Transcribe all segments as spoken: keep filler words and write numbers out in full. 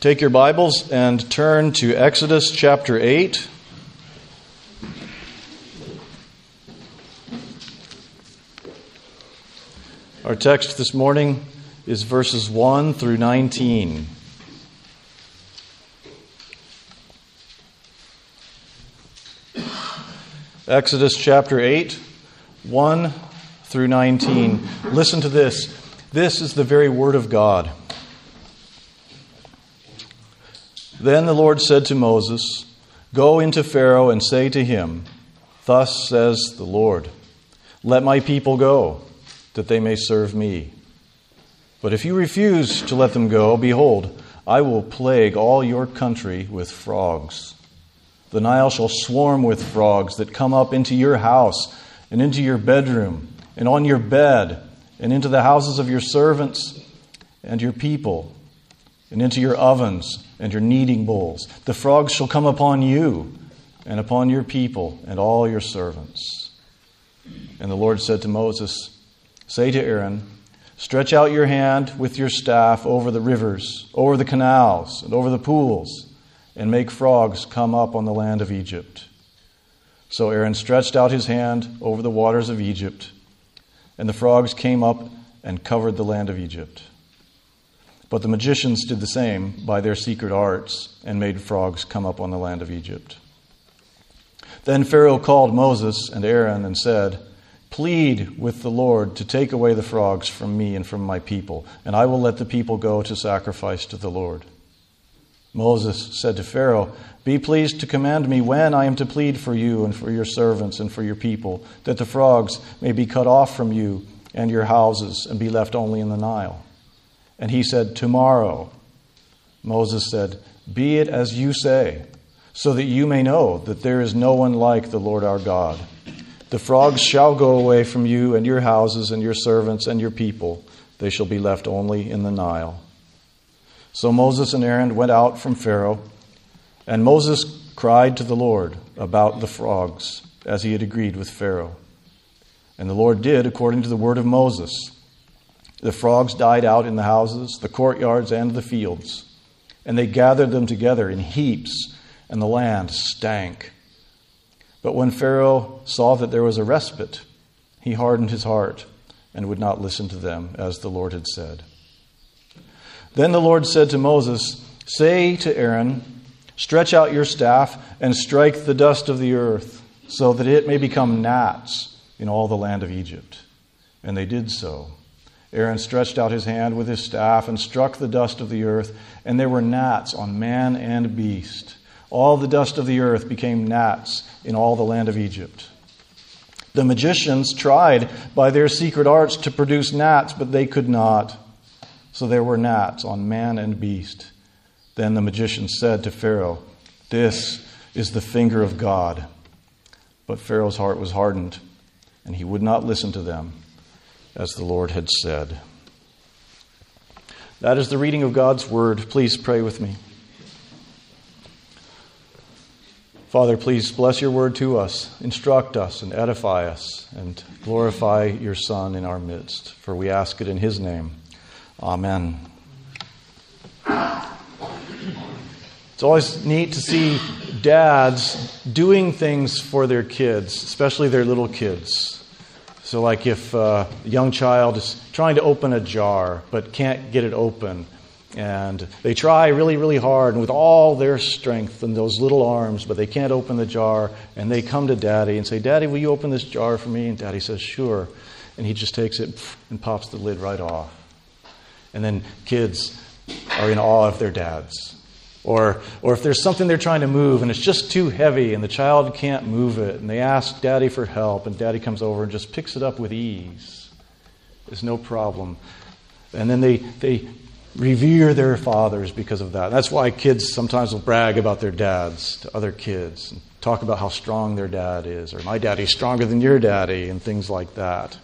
Take your Bibles and turn to Exodus chapter eight. Our text this morning is verses one through nineteen. Exodus chapter eight, one through nineteen. Listen to this. This is the very word of God. Then the Lord said to Moses, "Go into Pharaoh and say to him, 'Thus says the Lord, let my people go, that they may serve me. But if you refuse to let them go, behold, I will plague all your country with frogs. The Nile shall swarm with frogs that come up into your house and into your bedroom and on your bed and into the houses of your servants and your people and into your ovens and your kneading bowls. The frogs shall come upon you and upon your people and all your servants.' And the Lord said to Moses, 'Say to Aaron, stretch out your hand with your staff over the rivers, over the canals, and over the pools, and make frogs come up on the land of Egypt.' So Aaron stretched out his hand over the waters of Egypt, and the frogs came up and covered the land of Egypt. But the magicians did the same by their secret arts and made frogs come up on the land of Egypt. Then Pharaoh called Moses and Aaron and said, 'Plead with the Lord to take away the frogs from me and from my people, and I will let the people go to sacrifice to the Lord.' Moses said to Pharaoh, 'Be pleased to command me when I am to plead for you and for your servants and for your people, that the frogs may be cut off from you and your houses and be left only in the Nile.' And he said, 'Tomorrow.' Moses said, 'Be it as you say, so that you may know that there is no one like the Lord our God. The frogs shall go away from you and your houses and your servants and your people. They shall be left only in the Nile.' So Moses and Aaron went out from Pharaoh, and Moses cried to the Lord about the frogs, as he had agreed with Pharaoh. And the Lord did according to the word of Moses. The frogs died out in the houses, the courtyards, and the fields, and they gathered them together in heaps, and the land stank. But when Pharaoh saw that there was a respite, he hardened his heart and would not listen to them, as the Lord had said. Then the Lord said to Moses, 'Say to Aaron, stretch out your staff and strike the dust of the earth, so that it may become gnats in all the land of Egypt.' And they did so. Aaron stretched out his hand with his staff and struck the dust of the earth, and there were gnats on man and beast. All the dust of the earth became gnats in all the land of Egypt. The magicians tried by their secret arts to produce gnats, but they could not. So there were gnats on man and beast. Then the magicians said to Pharaoh, 'This is the finger of God.' But Pharaoh's heart was hardened, and he would not listen to them, as the Lord had said." That is the reading of God's word. Please pray with me. Father, please bless your word to us, instruct us and edify us, and glorify your Son in our midst. For we ask it in his name. Amen. It's always neat to see dads doing things for their kids, especially their little kids. So like if uh, a young child is trying to open a jar but can't get it open, and they try really, really hard and with all their strength in those little arms, but they can't open the jar, and they come to Daddy and say, "Daddy, will you open this jar for me?" And Daddy says, "Sure." And he just takes it and pops the lid right off. And then kids are in awe of their dads. Or or if there's something they're trying to move and it's just too heavy and the child can't move it, and they ask Daddy for help, and Daddy comes over and just picks it up with ease. There's no problem. And then they, they revere their fathers because of that. That's why kids sometimes will brag about their dads to other kids and talk about how strong their dad is, or "My daddy's stronger than your daddy," and things like that.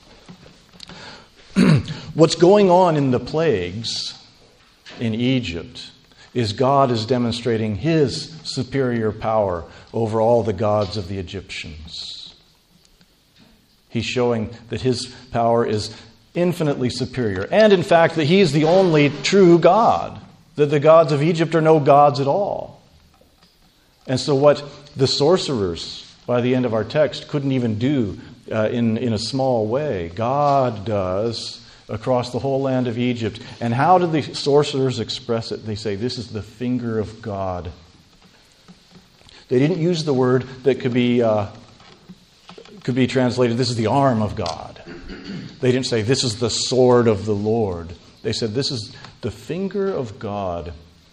What's going on in the plagues in Egypt is God is demonstrating his superior power over all the gods of the Egyptians. He's showing that his power is infinitely superior, and in fact that he is the only true God. that the gods of Egypt are no gods at all. And so what the sorcerers, by the end of our text, couldn't even do uh, in, in a small way, God does across the whole land of Egypt. And how do the sorcerers express it? They say, this is the finger of God. They didn't use the word that could be uh, could be translated, this is the arm of God. They didn't say, this is the sword of the Lord. They said, this is the finger of God.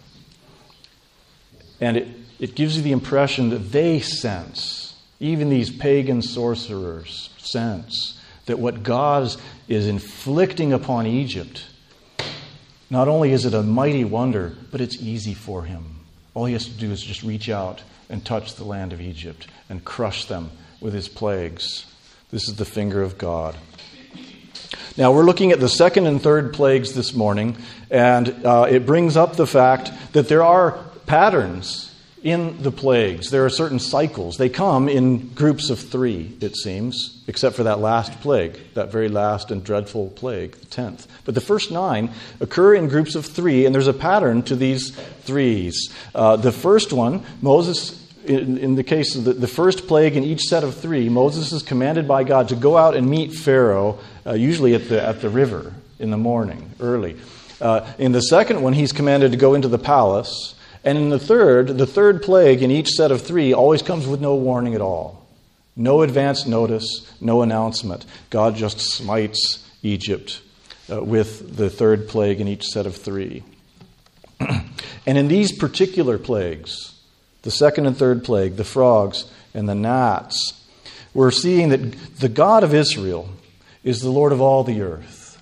And it, it gives you the impression that they sense, even these pagan sorcerers sense, that what God is, is inflicting upon Egypt, not only is it a mighty wonder, but it's easy for him. All he has to do is just reach out and touch the land of Egypt and crush them with his plagues. This is the finger of God. Now, we're looking at the second and third plagues this morning, and uh, it brings up the fact that there are patterns in the plagues. There are certain cycles. They come in groups of three, it seems, except for that last plague, that very last and dreadful plague, the tenth. But the first nine occur in groups of three, and there's a pattern to these threes. Uh, the first one, Moses... In, in the case of the, the first plague in each set of three, Moses is commanded by God to go out and meet Pharaoh, uh, usually at the at the river in the morning, early. Uh, in the second one, he's commanded to go into the palace. And in the third, the third plague in each set of three always comes with no warning at all. No advance notice, no announcement. God just smites Egypt uh, with the third plague in each set of three. And in these particular plagues, the second and third plague, the frogs and the gnats, we're seeing that the God of Israel is the Lord of all the earth.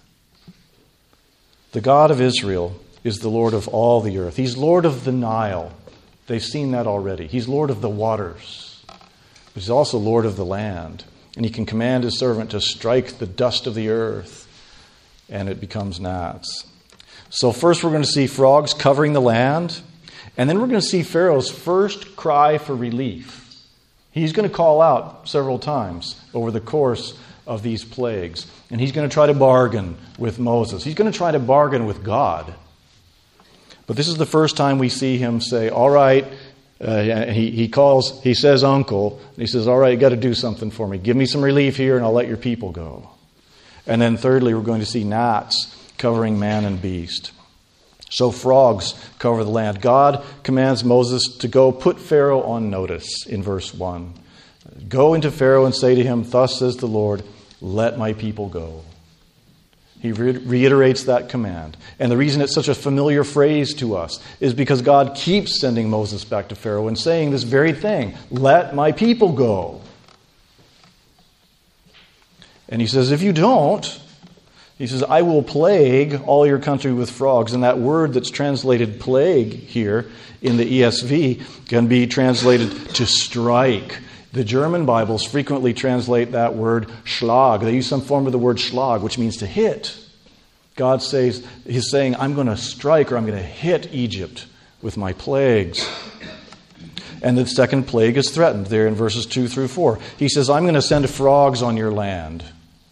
The God of Israel is the Lord of all the earth. He's Lord of the Nile. They've seen that already. He's Lord of the waters. He's also Lord of the land. And he can command his servant to strike the dust of the earth, and it becomes gnats. So first we're going to see frogs covering the land. And then we're going to see Pharaoh's first cry for relief. He's going to call out several times over the course of these plagues. And he's going to try to bargain with Moses. He's going to try to bargain with God. But this is the first time we see him say, all right, uh, he, he calls, he says uncle, and he says, all right, you got to do something for me. Give me some relief here and I'll let your people go. And then thirdly, we're going to see gnats covering man and beast. So frogs cover the land. God commands Moses to go put Pharaoh on notice in verse one. Go into Pharaoh and say to him, thus says the Lord, let my people go. He re- reiterates that command. And the reason it's such a familiar phrase to us is because God keeps sending Moses back to Pharaoh and saying this very thing, let my people go. And he says, if you don't, he says, I will plague all your country with frogs. And that word that's translated plague here in the E S V can be translated to strike. The German Bibles frequently translate that word schlag. They use some form of the word schlag, which means to hit. God says, he's saying, I'm going to strike or I'm going to hit Egypt with my plagues. And the second plague is threatened there in verses two through four. He says, I'm going to send frogs on your land.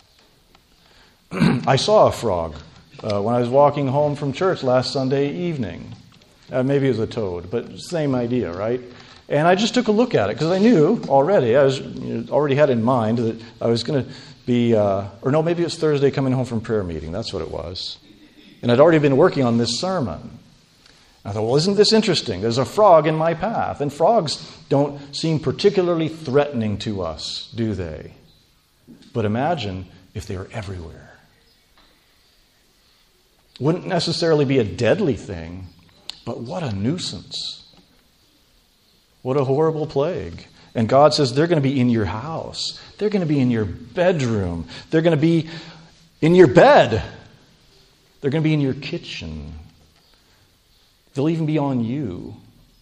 I saw a frog uh, when I was walking home from church last Sunday evening. Uh, maybe it was a toad, but same idea, right? And I just took a look at it because I knew already, I was you know, already had in mind that I was going to be, uh, or no, maybe it was Thursday coming home from prayer meeting. That's what it was. And I'd already been working on this sermon. I thought, well, isn't this interesting? There's a frog in my path. And frogs don't seem particularly threatening to us, do they? But imagine if they were everywhere. Wouldn't necessarily be a deadly thing, but what a nuisance. What a horrible plague. And God says they're going to be in your house. They're going to be in your bedroom. They're going to be in your bed. They're going to be in your kitchen. They'll even be on you.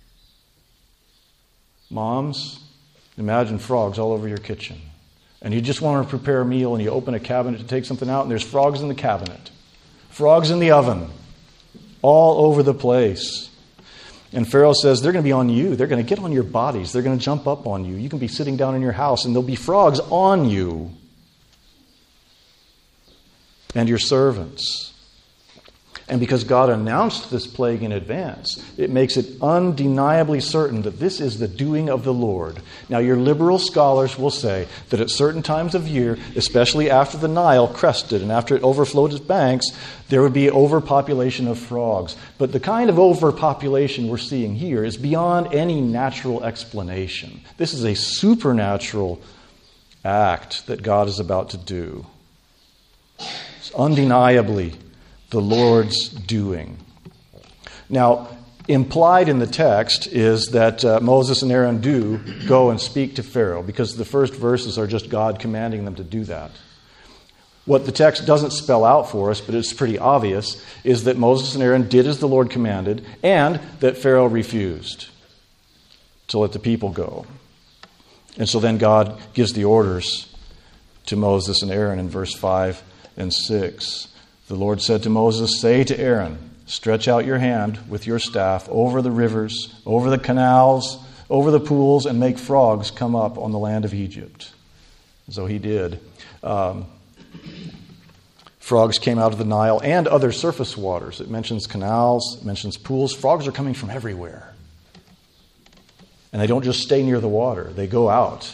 Moms, imagine frogs all over your kitchen. And you just want to prepare a meal and you open a cabinet to take something out and there's frogs in the cabinet. Frogs in the oven. All over the place. And Pharaoh says they're going to be on you. They're going to get on your bodies. They're going to jump up on you. You can be sitting down in your house and there'll be frogs on you. And your servants. And because God announced this plague in advance, it makes it undeniably certain that this is the doing of the Lord. Now, your liberal scholars will say that at certain times of year, especially after the Nile crested and after it overflowed its banks, there would be overpopulation of frogs. But the kind of overpopulation we're seeing here is beyond any natural explanation. This is a supernatural act that God is about to do. It's undeniably the Lord's doing. Now, implied in the text is that uh, Moses and Aaron do go and speak to Pharaoh, because the first verses are just God commanding them to do that. What the text doesn't spell out for us, but it's pretty obvious, is that Moses and Aaron did as the Lord commanded, and that Pharaoh refused to let the people go. And so then God gives the orders to Moses and Aaron in verse five and six. The Lord said to Moses, "Say to Aaron, stretch out your hand with your staff over the rivers, over the canals, over the pools, and make frogs come up on the land of Egypt." So he did. Um, frogs came out of the Nile and other surface waters. It mentions canals, it mentions pools. Frogs are coming from everywhere. And they don't just stay near the water, they go out.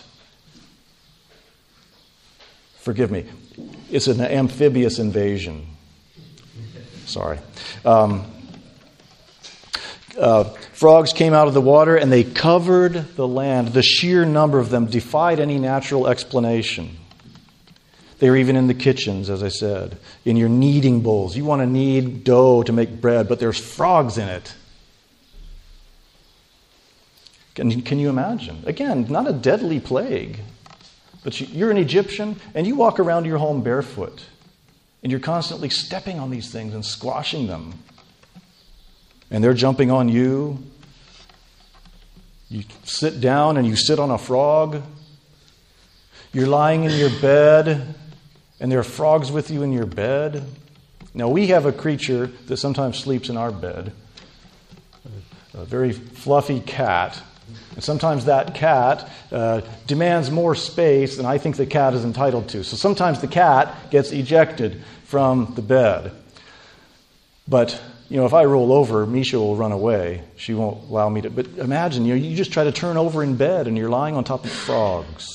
Forgive me. It's an amphibious invasion. Sorry. Um, uh, frogs came out of the water and they covered the land. The sheer number of them defied any natural explanation. They were even in the kitchens, as I said, in your kneading bowls. You want to knead dough to make bread, but there's frogs in it. Can, can you imagine? Again, not a deadly plague, but you're an Egyptian and you walk around your home barefoot. And you're constantly stepping on these things and squashing them. And they're jumping on you. You sit down and you sit on a frog. You're lying in your bed and there are frogs with you in your bed. Now, we have a creature that sometimes sleeps in our bed. A very fluffy cat. And sometimes that cat uh, demands more space than I think the cat is entitled to. So sometimes the cat gets ejected from the bed. But, you know, if I roll over, Misha will run away. She won't allow me to. But imagine, you know, you just try to turn over in bed and you're lying on top of frogs.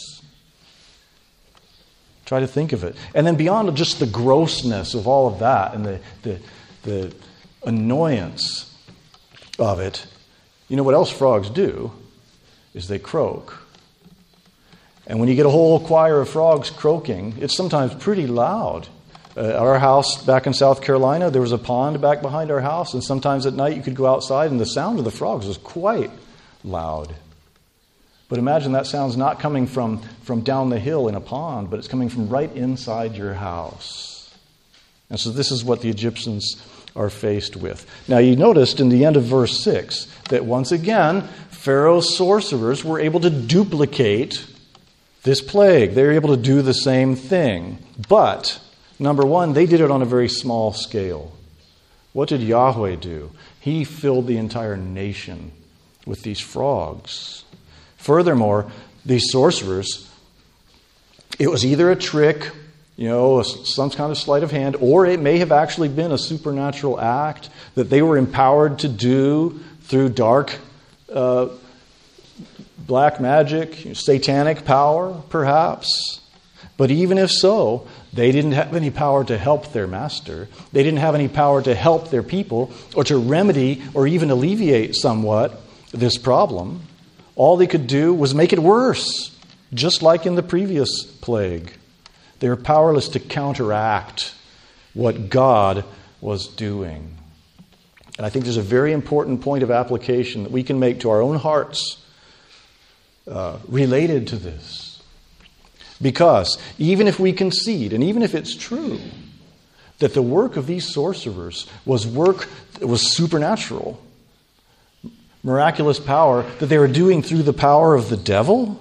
Try to think of it. And then beyond just the grossness of all of that and the, the, the annoyance of it, you know what else frogs do? Is they croak. And when you get a whole choir of frogs croaking, it's sometimes pretty loud. Uh, at our house back in South Carolina, there was a pond back behind our house, and sometimes at night you could go outside and the sound of the frogs was quite loud. But imagine that sound's not coming from, from down the hill in a pond, but it's coming from right inside your house. And so this is what the Egyptians are faced with. Now you noticed in the end of verse six that once again, Pharaoh's sorcerers were able to duplicate this plague. They were able to do the same thing. But, number one, they did it on a very small scale. What did Yahweh do? He filled the entire nation with these frogs. Furthermore, these sorcerers, it was either a trick, you know, some kind of sleight of hand, or it may have actually been a supernatural act that they were empowered to do through dark Uh, black magic, satanic power, perhaps. But even if so, they didn't have any power to help their master. They didn't have any power to help their people or to remedy or even alleviate somewhat this problem. All they could do was make it worse, just like in the previous plague. They were powerless to counteract what God was doing. And I think there's a very important point of application that we can make to our own hearts uh, related to this. Because even if we concede, and even if it's true, that the work of these sorcerers was work that was supernatural, miraculous power that they were doing through the power of the devil,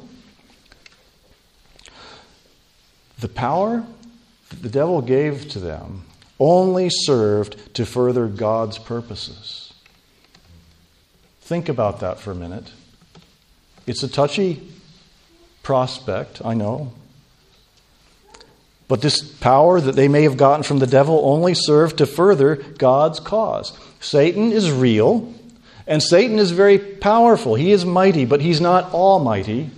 the power that the devil gave to them only served to further God's purposes. Think about that for a minute. It's a touchy prospect, I know. But this power that they may have gotten from the devil only served to further God's cause. Satan is real, and Satan is very powerful. He is mighty, but he's not almighty.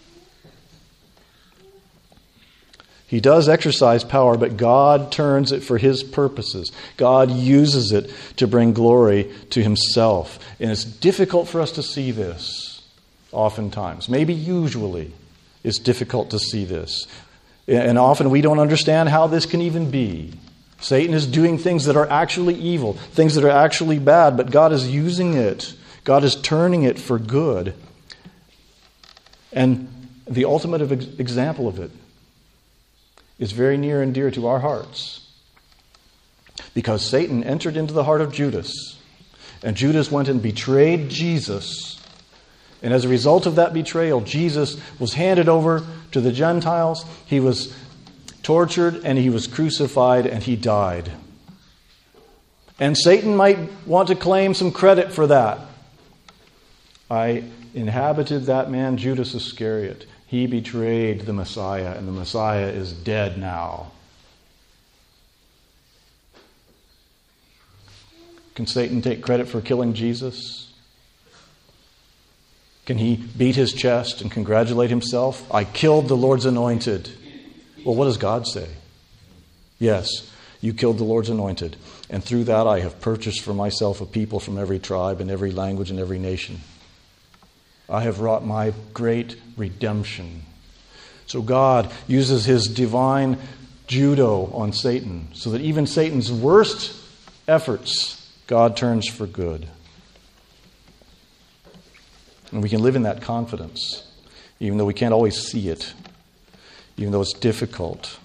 He does exercise power, but God turns it for his purposes. God uses it to bring glory to himself. And it's difficult for us to see this oftentimes. Maybe usually it's difficult to see this. And often we don't understand how this can even be. Satan is doing things that are actually evil, things that are actually bad, but God is using it. God is turning it for good. And the ultimate example of it is very near and dear to our hearts. Because Satan entered into the heart of Judas, and Judas went and betrayed Jesus. And as a result of that betrayal, Jesus was handed over to the Gentiles. He was tortured and he was crucified and he died. And Satan might want to claim some credit for that. I inhabited that man, Judas Iscariot. He betrayed the Messiah, and the Messiah is dead now. Can Satan take credit for killing Jesus? Can he beat his chest and congratulate himself? I killed the Lord's anointed. Well, what does God say? Yes, you killed the Lord's anointed, and through that I have purchased for myself a people from every tribe and every language and every nation. I have wrought my great redemption. So God uses his divine judo on Satan, so that even Satan's worst efforts, God turns for good. And we can live in that confidence, even though we can't always see it, even though it's difficult.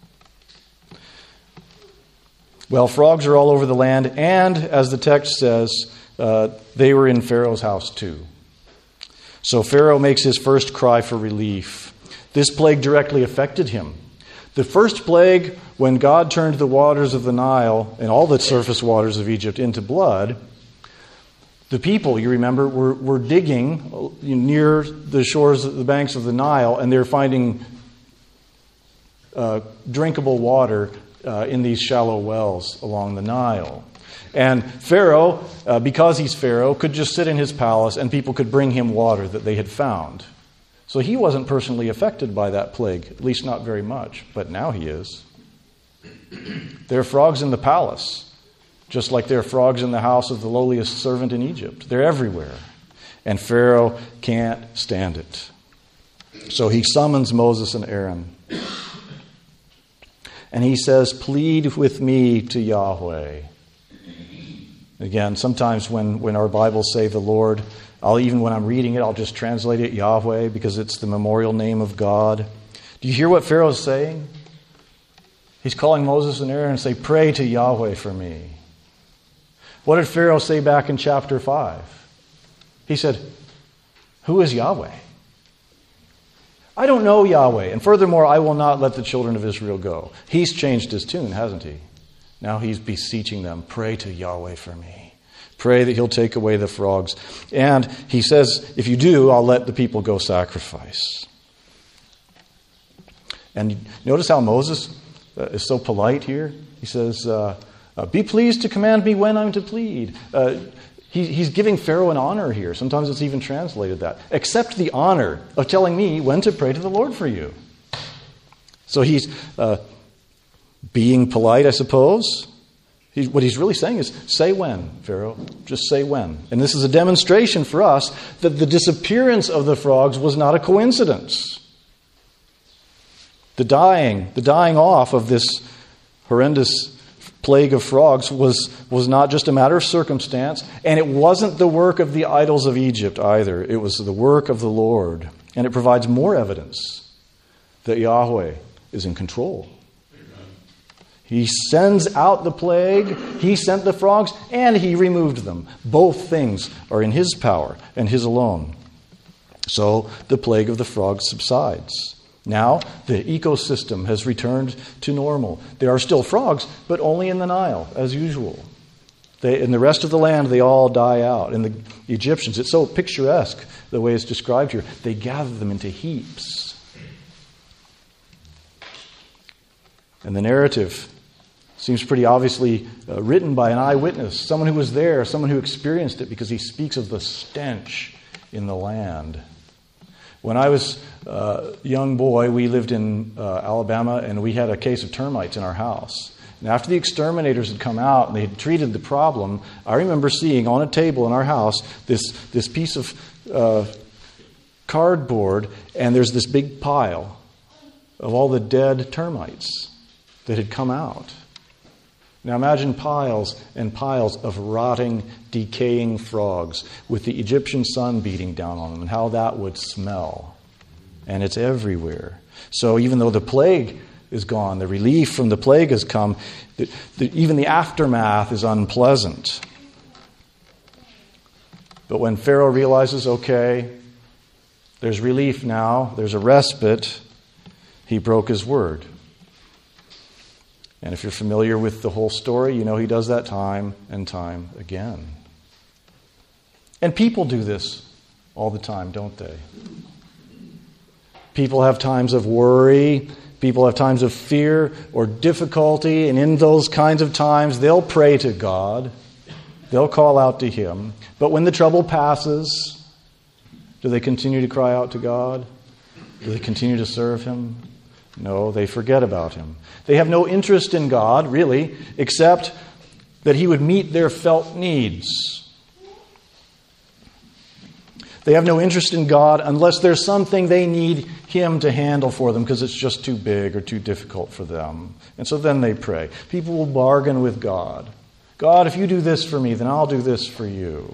Well, frogs are all over the land, and as the text says, uh, they were in Pharaoh's house too. So Pharaoh makes his first cry for relief. This plague directly affected him. The first plague, when God turned the waters of the Nile and all the surface waters of Egypt into blood, the people, you remember, were, were digging near the shores, the banks of the Nile, and they're finding uh, drinkable water uh, in these shallow wells along the Nile. And Pharaoh, uh, because he's Pharaoh, could just sit in his palace and people could bring him water that they had found. So he wasn't personally affected by that plague, at least not very much, but now he is. There are frogs in the palace, just like there are frogs in the house of the lowliest servant in Egypt. They're everywhere. And Pharaoh can't stand it. So he summons Moses and Aaron. And he says, "Plead with me to Yahweh." Again, sometimes when, when our Bibles say the Lord, I'll even when I'm reading it, I'll just translate it Yahweh because it's the memorial name of God. Do you hear what Pharaoh's saying? He's calling Moses and Aaron and say, "Pray to Yahweh for me." What did Pharaoh say back in chapter five? He said, "Who is Yahweh? I don't know Yahweh, and furthermore, I will not let the children of Israel go." He's changed his tune, hasn't he? Now he's beseeching them, "Pray to Yahweh for me. Pray that he'll take away the frogs." And he says, "If you do, I'll let the people go sacrifice." And notice how Moses uh, is so polite here. He says, uh, uh, "Be pleased to command me when I'm to plead." Uh, he, he's giving Pharaoh an honor here. Sometimes it's even translated that. Accept the honor of telling me when to pray to the Lord for you. So he's... Uh, being polite, I suppose. He, what he's really saying is, say when, Pharaoh. Just say when. And this is a demonstration for us that the disappearance of the frogs was not a coincidence. The dying, the dying off of this horrendous plague of frogs was, was not just a matter of circumstance, and it wasn't the work of the idols of Egypt either. It was the work of the Lord. And it provides more evidence that Yahweh is in control. He sends out the plague, he sent the frogs, and he removed them. Both things are in his power and his alone. So the plague of the frogs subsides. Now the ecosystem has returned to normal. There are still frogs, but only in the Nile, as usual. They, in the rest of the land, they all die out. And the Egyptians, it's so picturesque the way it's described here, they gather them into heaps. And the narrative seems pretty obviously uh, written by an eyewitness, someone who was there, someone who experienced it, because he speaks of the stench in the land. When I was a young boy, we lived in uh, Alabama, and we had a case of termites in our house. And after the exterminators had come out and they had treated the problem, I remember seeing on a table in our house this, this piece of uh, cardboard, and there's this big pile of all the dead termites that had come out. Now imagine piles and piles of rotting, decaying frogs with the Egyptian sun beating down on them and how that would smell. And it's everywhere. So even though the plague is gone, the relief from the plague has come, the, the, even the aftermath is unpleasant. But when Pharaoh realizes, okay, there's relief now, there's a respite, he broke his word. And if you're familiar with the whole story, you know he does that time and time again. And people do this all the time, don't they? People have times of worry, people have times of fear or difficulty, and in those kinds of times, they'll pray to God. They'll call out to Him. But when the trouble passes, do they continue to cry out to God? Do they continue to serve Him? No, they forget about Him. They have no interest in God, really, except that He would meet their felt needs. They have no interest in God unless there's something they need Him to handle for them because it's just too big or too difficult for them. And so then they pray. People will bargain with God. God, if you do this for me, then I'll do this for you.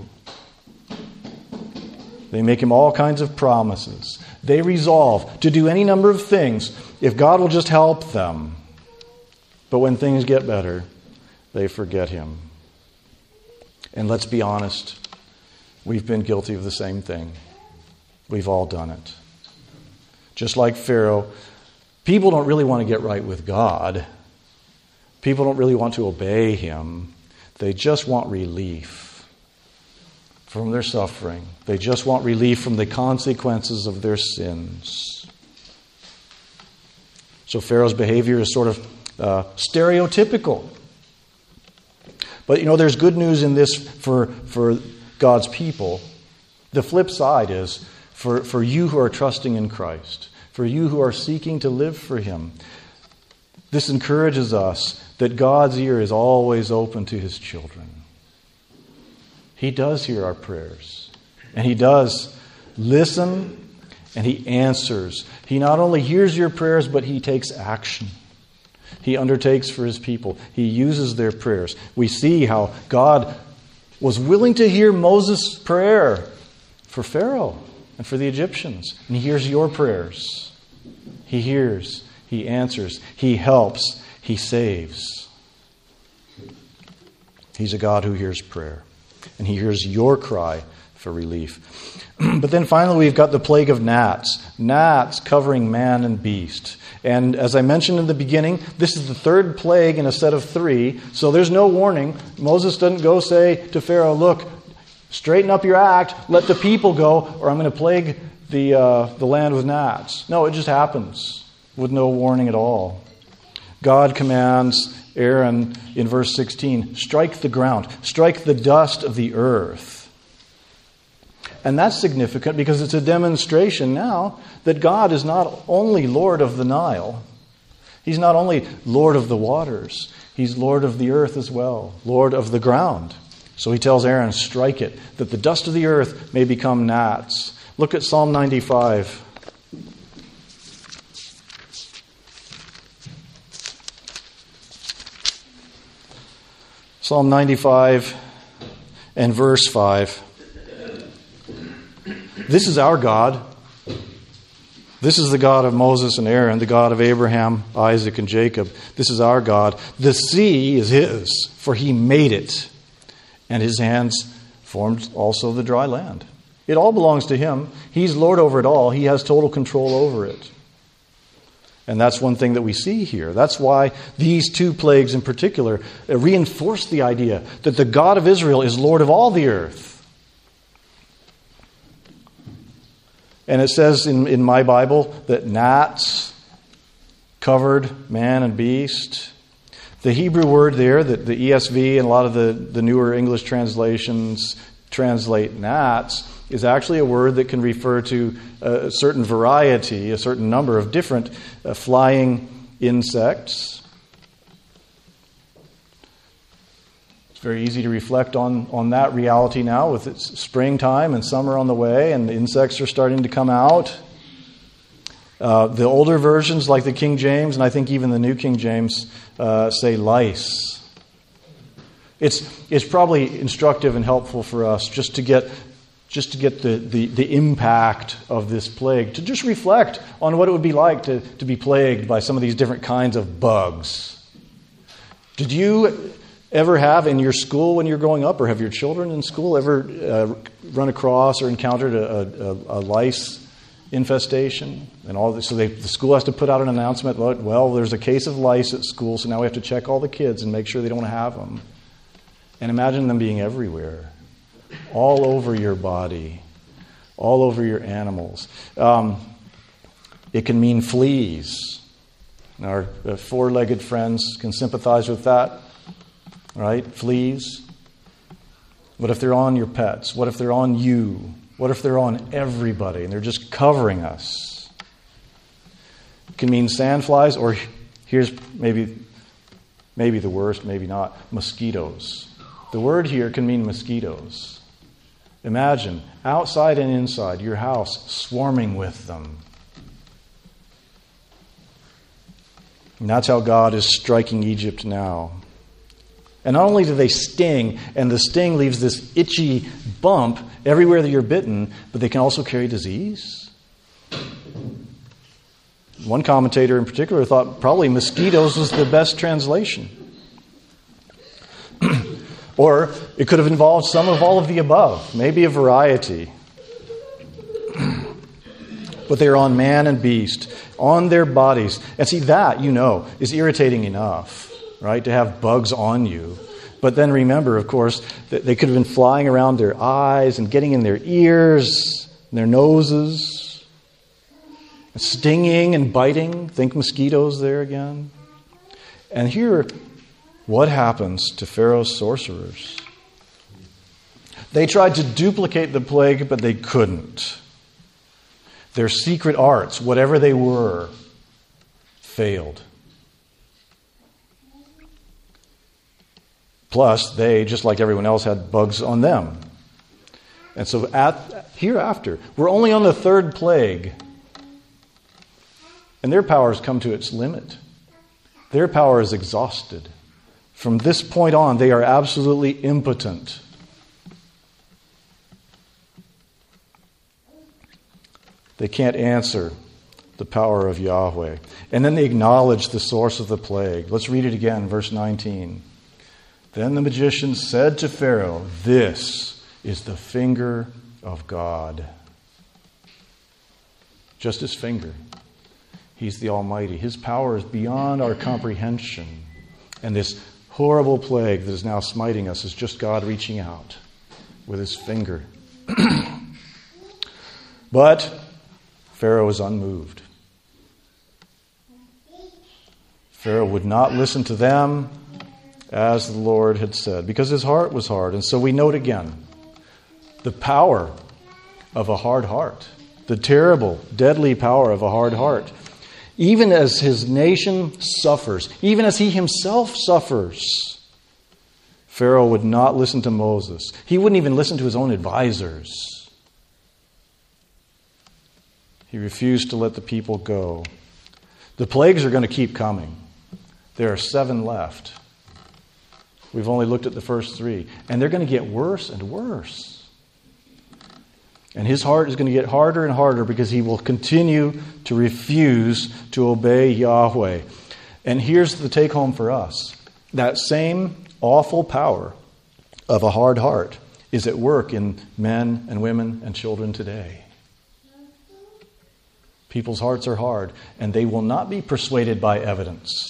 They make Him all kinds of promises. They resolve to do any number of things if God will just help them. But when things get better, they forget Him. And let's be honest, we've been guilty of the same thing. We've all done it. Just like Pharaoh, people don't really want to get right with God. People don't really want to obey Him. They just want relief from their suffering. They just want relief from the consequences of their sins. So Pharaoh's behavior is sort of uh, stereotypical. But, you know, there's good news in this for, for God's people. The flip side is for, for you who are trusting in Christ, for you who are seeking to live for Him. This encourages us that God's ear is always open to His children. He does hear our prayers. And He does listen and He answers. He not only hears your prayers, but He takes action. He undertakes for His people. He uses their prayers. We see how God was willing to hear Moses' prayer for Pharaoh and for the Egyptians. And He hears your prayers. He hears. He answers. He helps. He saves. He's a God who hears prayer. And He hears your cry for relief. But then finally we've got the plague of gnats. Gnats covering man and beast. And as I mentioned in the beginning, this is the third plague in a set of three. So there's no warning. Moses doesn't go say to Pharaoh, look, straighten up your act, let the people go, or I'm going to plague the, uh, the land with gnats. No, it just happens with no warning at all. God commands Aaron in verse sixteen, strike the ground, strike the dust of the earth. And that's significant because it's a demonstration now that God is not only Lord of the Nile, He's not only Lord of the waters, He's Lord of the earth as well, Lord of the ground. So He tells Aaron, strike it, that the dust of the earth may become gnats. Look at Psalm ninety-five. Psalm ninety-five and verse five. This is our God. This is the God of Moses and Aaron, the God of Abraham, Isaac, and Jacob. This is our God. The sea is His, for He made it, and His hands formed also the dry land. It all belongs to Him. He's Lord over it all. He has total control over it. And that's one thing that we see here. That's why these two plagues in particular reinforce the idea that the God of Israel is Lord of all the earth. And it says in, in my Bible that gnats covered man and beast. The Hebrew word there that the E S V and a lot of the, the newer English translations translate gnats is actually a word that can refer to a certain variety, a certain number of different uh, flying insects. It's very easy to reflect on, on that reality now with its springtime and summer on the way and the insects are starting to come out. Uh, the older versions like the King James and I think even the New King James uh, say lice. It's it's probably instructive and helpful for us just to get just to get the, the, the impact of this plague, to just reflect on what it would be like to, to be plagued by some of these different kinds of bugs. Did you ever have in your school when you're growing up, or have your children in school ever uh, run across or encountered a, a, a lice infestation? And all this, so they, the school has to put out an announcement, well, there's a case of lice at school, so now we have to check all the kids and make sure they don't have them. And imagine them being everywhere, all over your body, all over your animals. Um, it can mean fleas. Our uh, four-legged friends can sympathize with that, right? Fleas. What if they're on your pets? What if they're on you? What if they're on everybody and they're just covering us? It can mean sandflies, or here's maybe, maybe the worst, maybe not, mosquitoes. The word here can mean mosquitoes. Imagine, outside and inside your house, swarming with them. And that's how God is striking Egypt now. And not only do they sting, and the sting leaves this itchy bump everywhere that you're bitten, but they can also carry disease. One commentator in particular thought probably mosquitoes was the best translation. Or it could have involved some of all of the above, maybe a variety. But they are on man and beast, on their bodies. And see, that, you know, is irritating enough, right, to have bugs on you. But then remember, of course, that they could have been flying around their eyes and getting in their ears, and their noses, stinging and biting. Think mosquitoes there again. And here, what happens to Pharaoh's sorcerers? They tried to duplicate the plague, but they couldn't. Their secret arts, whatever they were, failed. Plus, they, just like everyone else, had bugs on them. And so at, hereafter, we're only on the third plague. And their power has come to its limit. Their power is exhausted. From this point on, they are absolutely impotent. They can't answer the power of Yahweh. And then they acknowledge the source of the plague. Let's read it again, verse nineteen. Then the magician said to Pharaoh, "This is the finger of God." Just his finger. He's the Almighty. His power is beyond our comprehension. And this horrible plague that is now smiting us is just God reaching out with his finger. But Pharaoh is unmoved. Pharaoh would not listen to them as the Lord had said, because his heart was hard. And so we note again the power of a hard heart, the terrible, deadly power of a hard heart. Even as his nation suffers, even as he himself suffers, Pharaoh would not listen to Moses. He wouldn't even listen to his own advisors. He refused to let the people go. The plagues are going to keep coming. There are seven left. We've only looked at the first three. And they're going to get worse and worse. And his heart is going to get harder and harder because he will continue to refuse to obey Yahweh. And here's the take home for us. That same awful power of a hard heart is at work in men and women and children today. People's hearts are hard, and they will not be persuaded by evidence.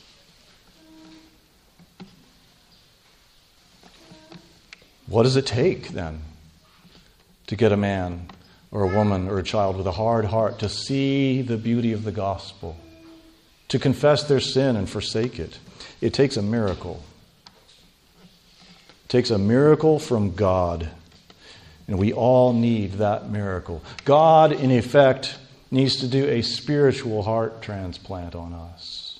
What does it take, then, to get a man or a woman or a child with a hard heart to see the beauty of the gospel? to confess their sin and forsake it. It takes a miracle. It takes a miracle from God. And we all need that miracle. God, in effect, needs to do a spiritual heart transplant on us.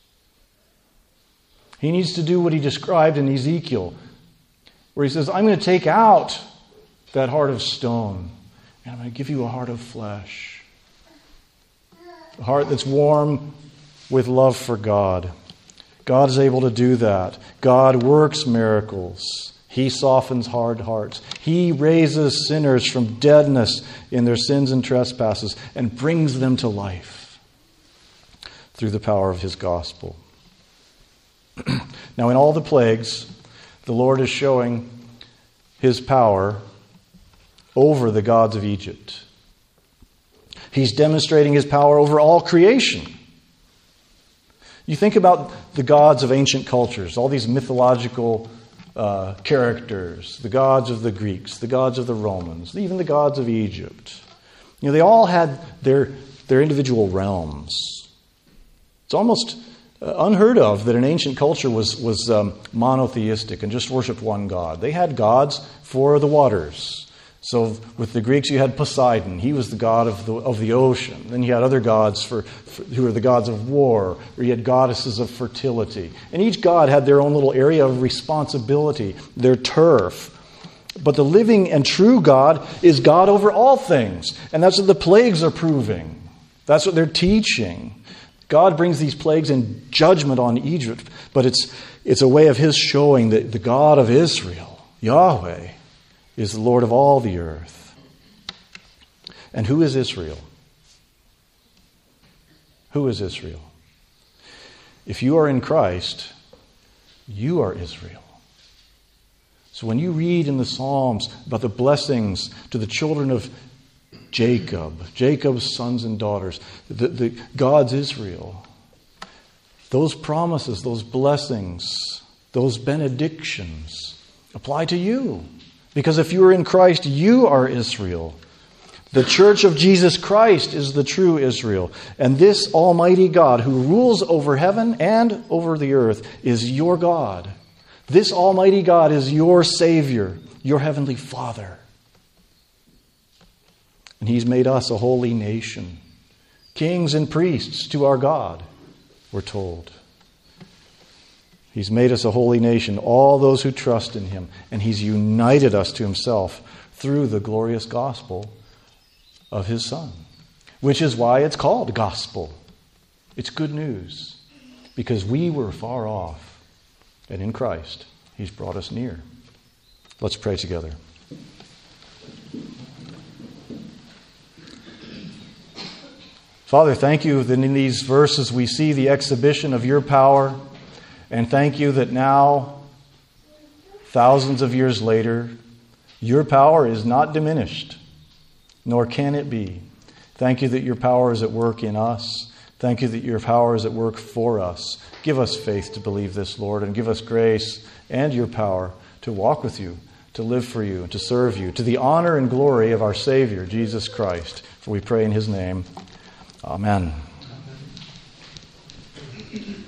He needs to do what he described in Ezekiel, where he says, I'm going to take out that heart of stone, and I'm going to give you a heart of flesh. A heart that's warm with love for God. God is able to do that. God works miracles. He softens hard hearts. He raises sinners from deadness in their sins and trespasses and brings them to life through the power of his gospel. Now, in all the plagues, the Lord is showing his power over the gods of Egypt. He's demonstrating his power over all creation. You think about the gods of ancient cultures, all these mythological uh, characters, the gods of the Greeks, the gods of the Romans, even the gods of Egypt. You know, they all had their, their individual realms. It's almost unheard of that an ancient culture was, was um, monotheistic and just worshipped one god. They had gods for the waters. So with the Greeks, you had Poseidon. He was the god of the of the ocean. Then you had other gods for, for who were the gods of war, or you had goddesses of fertility. And each god had their own little area of responsibility, their turf. But the living and true God is God over all things. And that's what the plagues are proving. That's what they're teaching. God brings these plagues in judgment on Egypt, but it's it's a way of his showing that the God of Israel, Yahweh, is the Lord of all the earth. And who is Israel? Who is Israel? If you are in Christ, you are Israel. So when you read in the Psalms about the blessings to the children of Jacob, Jacob's sons and daughters, the, the God's Israel, those promises, those blessings, those benedictions apply to you. Because if you are in Christ, you are Israel. The church of Jesus Christ is the true Israel. And this Almighty God who rules over heaven and over the earth is your God. This Almighty God is your Savior, your Heavenly Father. And He's made us a holy nation. Kings and priests to our God, we're told. He's made us a holy nation, all those who trust in Him. And He's united us to Himself through the glorious gospel of His Son. Which is why it's called gospel. It's good news. Because we were far off. And in Christ, He's brought us near. Let's pray together. Father, thank you that in these verses we see the exhibition of your power. And thank you that now, thousands of years later, your power is not diminished, nor can it be. Thank you that your power is at work in us. Thank you that your power is at work for us. Give us faith to believe this, Lord, and give us grace and your power to walk with you, to live for you, and to serve you, to the honor and glory of our Savior, Jesus Christ. For we pray in His name. Amen.